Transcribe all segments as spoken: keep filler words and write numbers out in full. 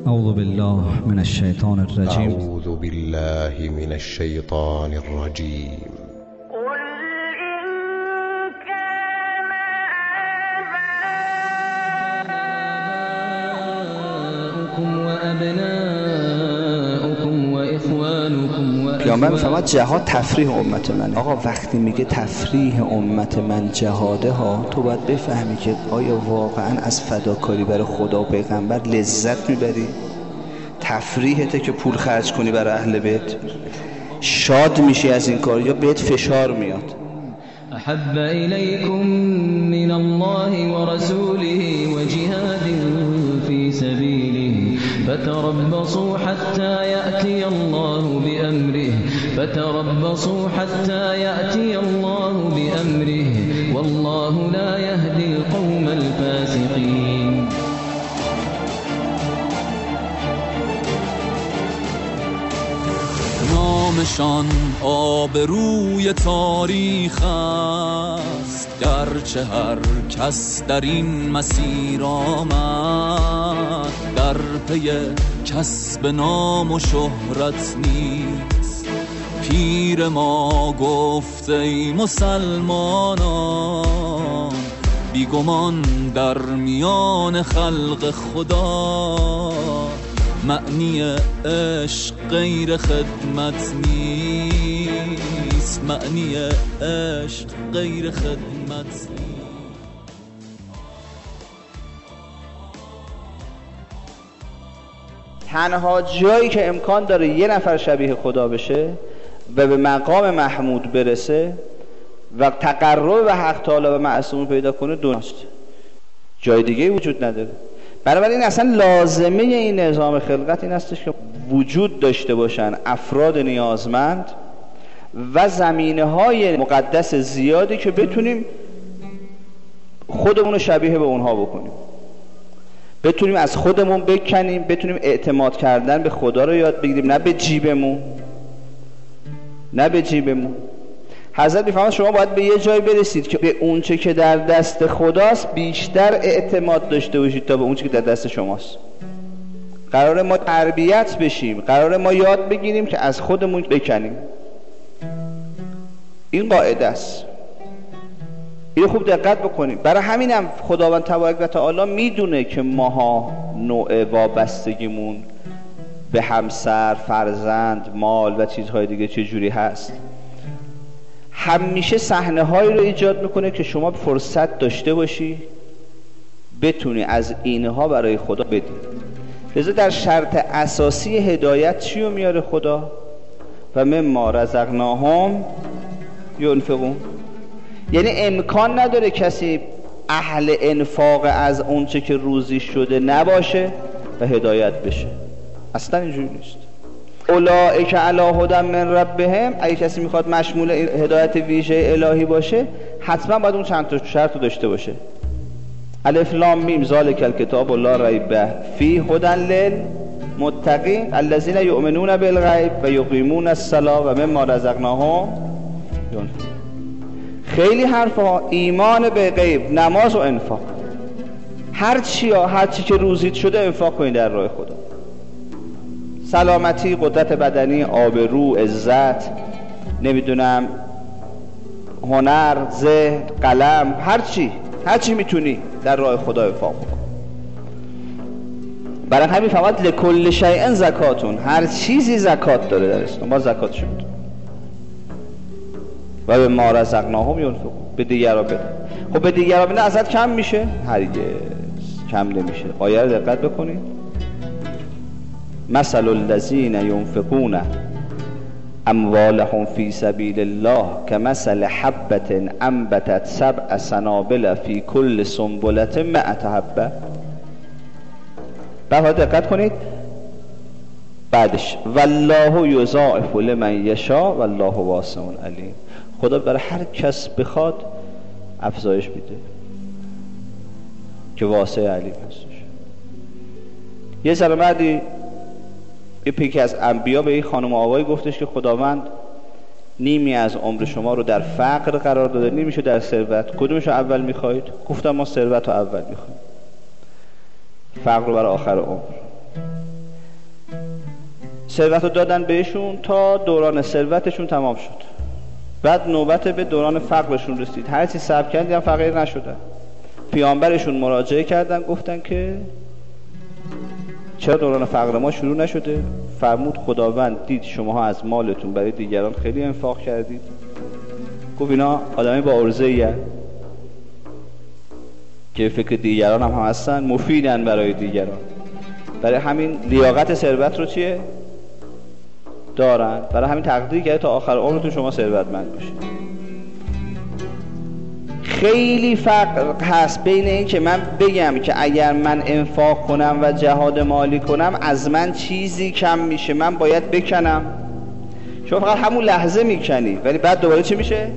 اعوذ بالله من الشیطان الرجیم. اعوذ بالله من الشیطان الرجیم. پیامبر میفرماد جهاد تفریح امت من. آقا وقتی میگه تفریح امت من جهاده ها، تو باید بفهمی که آیا واقعا از فداکاری برای خدا و پیغمبر لذت میبری؟ تفریحته که پول خرج کنی برای اهل بیت؟ شاد میشی از این کار یا بهت فشار میاد؟ احب الیکم من الله و رسوله و جهاد فی سبیله فتربصوا حتى يأتي الله بأمره فتربصوا حتى يأتي الله بأمره والله لا يهدي القوم الفاسقين. نامشان آبروی تاریخ است، گرچه هر کس در این مسیر آمد در پی کسب نام و شهرت نیست. پیر ما گفت ای مسلمانان، بیگمان در میان خلق خدا معنی عشق غیر خدمت نیست. معنی عشق غیر خدمت نیست. تنها جایی که امکان داره یه نفر شبیه خدا بشه و به مقام محمود برسه و تقرب به حق تعالی و معصوم پیدا کنه دوناست، جای دیگه وجود نداره. بنابراین اصلا لازمه این نظام خلقت این هستش که وجود داشته باشن افراد نیازمند و زمینه‌های مقدس زیادی که بتونیم خودمون رو شبیه به اونها بکنیم، بتونیم از خودمون بکنیم، بتونیم اعتماد کردن به خدا رو یاد بگیریم، نه به جیبمون، نه به جیبمون. حضرت می‌فرماید شما باید به یه جای برسید که به اونچه که در دست خداست بیشتر اعتماد داشته باشید تا به اونچه که در دست شماست. قراره ما تربیت بشیم، قراره ما یاد بگیریم که از خودمون بکنیم. این قاعده است. اینو خوب دقت بکنیم. برای همینم خداوند تبارک و تعالی میدونه که ماها نوع وابستگیمون به همسر، فرزند، مال و چیزهای دیگه چه جوری هست. همیشه صحنه هایی رو ایجاد میکنه که شما فرصت داشته باشی بتونی از اینها برای خدا بدی. لذا در شرط اساسی هدایت چی رو میاره خدا؟ و مما رزقناهم ينفقون. یعنی امکان نداره کسی اهل انفاق از اونچه که روزی شده نباشه و هدایت بشه. اصلا اینجوری نیست. اولئک علی هدی من ربهم، اگه کسی میخواد مشمول هدایت ویژه الهی باشه حتما باید اون چند تا شرط رو داشته باشه. الف لام میم ذالک الکتاب لا ریب فیه هدی للمتقین الذین یؤمنون بالغیب و یقیمون الصلاة و مما رزقناهم ينفقون. خیلی حرفها، ایمان به غیب، نماز و انفاق. هر چی ها هر چی که روزید شده انفاق کنید در راه خدا. سلامتی، قدرت بدنی، آبرو، عزت، نمیدونم هنر، ذهن، قلم، هر چی هر چی میتونی در راه خدا انفاق بکن. برای همین فقط لکل شیء زکاتون، هر چیزی زکات داره در اسلام، ما زکاتش میدیم. و به ما رزقناهم ينفقون، به دیگران بده. خب به دیگران بده ازت کم میشه؟ هرگز کم نمیشه. آیه رو دقت بکنید. مثل الذین ينفقون اموالهم فی سبیل الله کمثل حبة انبتت سبع سنابل فی کل سنبلة مئة حبة. بعد دقت کنید بعدش والله یضاعف لمن یشاء والله واسع علیم. خدا برای هر کس بخواد افزایش میده که واسع علیم هستش. یه سر مردی یه پیکی از انبیا به این خانم و آقای گفتش که خداوند نیمی از عمر شما رو در فقر قرار داده، نیمیشو در ثروت، کدومشو اول میخواید؟ گفتم ما ثروت رو اول میخوایم، فقر رو برای آخر عمر. ثروت رو دادن بهشون تا دوران ثروتشون تمام شد. بعد نوبت به دوران فقرشون رسید، هر چی صبر کردن دیدن فقیر نشدن. پیامبرشون مراجعه کردن، گفتن که چرا دوران فقر ما شروع نشده؟ فرمود خداوند دید شماها از مالتون برای دیگران خیلی انفاق کردید. گفت اینا آدمی با عرضه‌ای هستند که فکر دیگران هم, هم هستن، مفیدن برای دیگران. برای همین لیاقت ثروت رو چیه؟ دارن. برای همین تقدیر کرده تا آخر عمرتون شما ثروتمند باشید. خیلی فرق هست بین این که من بگم که اگر من انفاق کنم و جهاد مالی کنم از من چیزی کم میشه، من باید بکنم. شما فقط همون لحظه میکنی ولی بعد دوباره چی میشه؟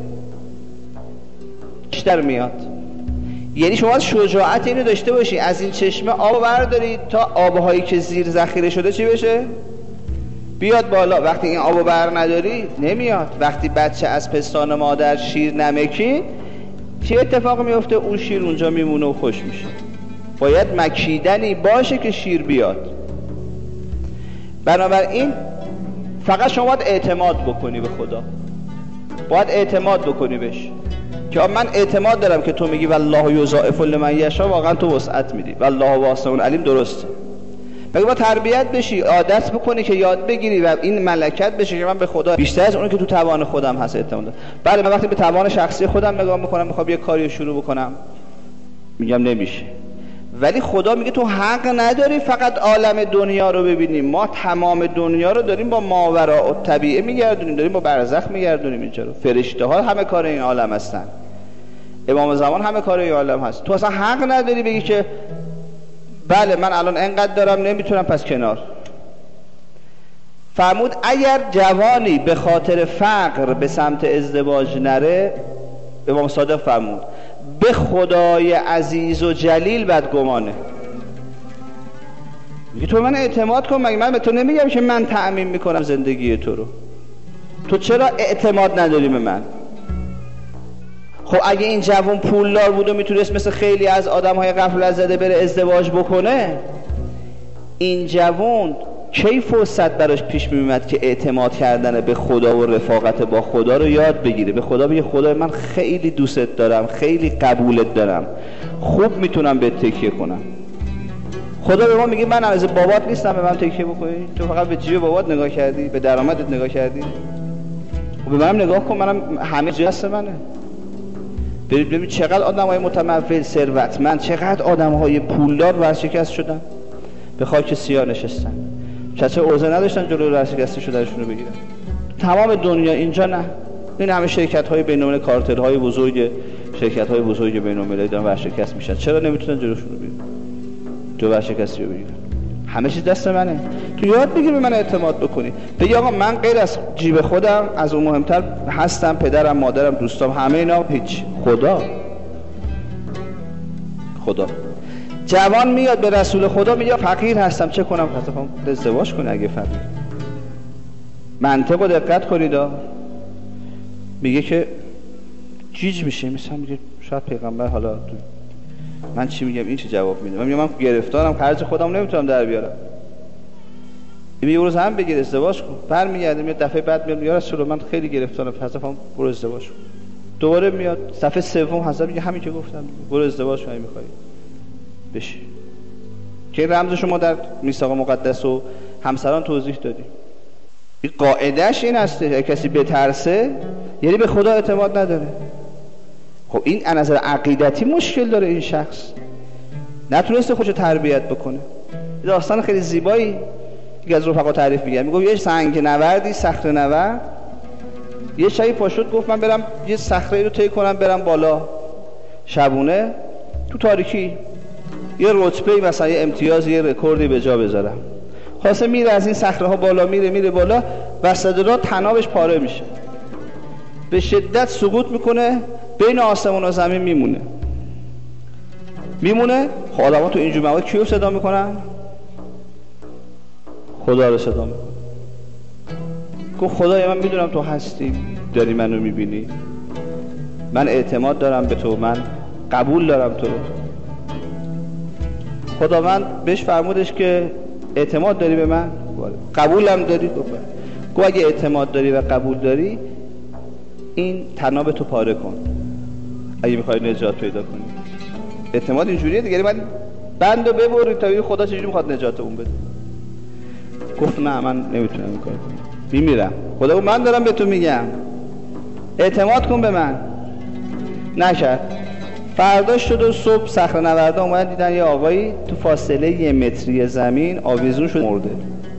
بیشتر میاد. یعنی شما شجاعت اینو داشته باشی از این چشمه آب بردارید تا آبهایی که زیر ذخیره شده چی بشه؟ بیاد بالا. وقتی این آبو بر نداری نمیاد. وقتی بچه از پستان مادر شیر نمکی چه اتفاق میفته؟ اون شیر اونجا میمونه و خوش میشه. باید مکیدنی باشه که شیر بیاد. بنابراین فقط شما باید اعتماد بکنی به خدا، باید اعتماد بکنی بهش که من اعتماد دارم که تو میگی والله یضاعف لمن یشاء، واقعا تو وسعت میدی، والله واسع علیم، درسته. مگه با تربیت بشی، عادت بکنی که یاد بگیری و این ملکت بشه که من به خدا بیشتر از اونی که تو توان خودم هست اعتماد دارم. بله من وقتی به توان شخصی خودم نگاه میکنم میخوام یه کاری شروع بکنم میگم نمیشه، ولی خدا میگه تو حق نداری فقط عالم دنیا رو ببینیم، ما تمام دنیا رو داریم با ماوراء الطبیعه میگردونیم، داریم با برزخ میگردونیم. اینجا رو فرشته ها همه کار این عالم هستن، امام زمان همه کار این عالم هست. تو اصلا حق نداری بگی که بله من الان انقدر دارم نمیتونم پس کنار. فرمود اگر جوانی به خاطر فقر به سمت ازدواج نره، امام صادق فرمود به خدای عزیز و جلیل بدگمانه. میگه تو من اعتماد کن، مگه من به تو نمیگم که من تأمین میکنم زندگی تو رو؟ تو چرا اعتماد نداری به من؟ خب اگه این جوان پولدار بود و میتونست مثل خیلی از آدم‌های غفلت زده بره ازدواج بکنه، این جوان کی فرصت براش پیش میومد که اعتماد کردن به خدا و رفاقت با خدا رو یاد بگیره؟ به خدا بگه خدا من خیلی دوستت دارم، خیلی قبولت دارم، خوب میتونم بهت تکیه کنم. خدا به ما میگه من از بابات نیستم به من تکیه بکنی، تو فقط به جیب بابات نگاه کردی، به درآمدت نگاه کردی. خب به منم نگاه کن، منم همه چیز هست منه. برید ببین چقدر آدم‌های متمول ثروتمند، چقدر آدم‌های پولدار ورشکست شدن، به خاک سیاه نشستن، کسی عرضه نداشتن جلوی ورشکسته شدنشون رو بگیرن. تمام دنیا اینجا نه، این همه شرکت‌های بین‌المللی، کارتل‌های بزرگ، شرکت‌های بزرگ بین‌المللی دارن ورشکست میشن. چرا نمیتونن جلوشون رو بگیرن؟ جو ورشکستی رو بگیرن. همه چیز دست منه. تو یاد بگیر به من اعتماد بکنی، بگی آقا من غیر از جیب خودم از اون مهمتر هستم، پدرم، مادرم، دوستام، همه اینا هیچ. خدا خدا جوان میاد به رسول خدا میگه فقیر هستم چه کنم؟ خب ازدواج کنه اگه فقیر. منطق رو دقت کنید. میگه که جیج میشه، مثلا میگه شاید پیغمبر حالا من چی میگم این چی جواب میده؟ من میگم من گرفتارم، خرج خودم نمیتونم در بیارم. یه روز هم بگیر ازدواج کن، برمیگرده میاد دفعه بعد میاد یا رسول الله من خیلی گرفتارم، حضرتم برو ازدواج کن. دوباره میاد دفعه سوم حضرت میگه همین که گفتم، برو ازدواج کن میخوای بشی. که رمز شما در میثاق مقدس و همسران توضیح دادیم. این قاعدهش این هسته کسی بترسه یعنی به خدا اعتماد نداره. خب این از نظر عقیدتی مشکل داره، این شخص نتونسته خودشو تربیت بکنه. داستان خیلی زیبایی که از رفقا تعریف میگم. میگه یه سنگ نوردی، صخره نورد، یه شایی پاشد گفت من برم یه صخره رو طی کنم برم بالا. شبونه تو تاریکی یه رتبه مثلا یه امتیاز یه رکوردی به جا بذارم. خاصه میره از این صخره ها بالا، میره میره بالا، وسط راه تنابش پاره میشه، به شدت سقوط میکنه، بین آسمون و زمین میمونه میمونه خب آدم تو اینجور مواقع کیو صدا میکنن؟ خدا رو صدا میکنن. گفت خدای من میدونم تو هستی، داری منو میبینی، من اعتماد دارم به تو، من قبول دارم تو رو. خداوند بهش فرمودش که اعتماد داری به من؟ باره. قبولم داری؟ گفت گفت اگه اعتماد داری و قبول داری این طناب تو پاره کن اگه میخوای نجات پیدا کنی. اعتماد اینجوریه دیگه، من بندو ببری تا خدا چجوری میخواد نجات اون بده. گفت نه من نمیتونم این کار کنم، میمیرم. خدا گفت من دارم به تو میگم اعتماد کن به من. نکرد. فرداش شد و صبح صخره‌نوردا اومدن دیدن یه آقایی تو فاصله یه متری زمین آویزون شد مرده.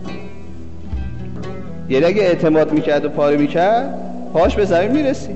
یعنی اگه اعتماد میکرد و پاره میکرد پاش به زمین میرسید.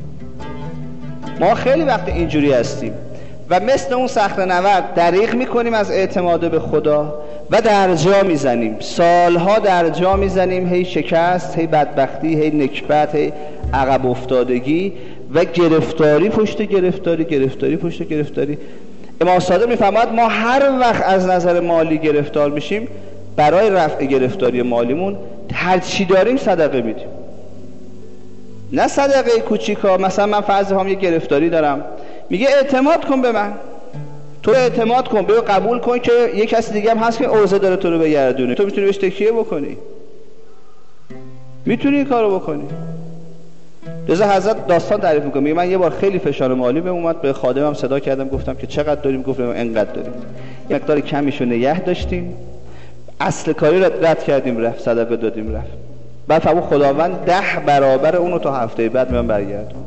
ما خیلی وقت اینجوری هستیم و مثل اون صخره‌نورد دریغ میکنیم از اعتماد به خدا و در جا میزنیم، سالها در جا میزنیم، هی شکست، هی بدبختی، هی نکبت، هی عقب افتادگی و گرفتاری پشت گرفتاری، گرفتاری پشت گرفتاری. امام صادق میفرماید ما هر وقت از نظر مالی گرفتار میشیم برای رفع گرفتاری مالیمون هر چی داریم صدقه میدیم. نه صدقه کوچیکا، مثلا من فرض هم یه گرفتاری دارم، میگه اعتماد کن به من، تو اعتماد کن، بگو قبول کن که یه کسی دیگه هم هست که عرضه داره تو رو بگردونه، تو میتونی بهش تکیه بکنی، میتونی این کارو بکنی. رضا حضرت داستان تعریف میکنه، میگه من یه بار خیلی فشار مالی بهم اومد، به خادمم صدا کردم گفتم که چقدر داریم؟ گفتم اینقدر داریم. یه مقدار کمیشو نگه داشتیم، اصل کاری رو رد کردیم رفت، صدقه دادیم رفت. بعد فرمود خداوند ده برابر اونو تا هفته بعد من برگردون.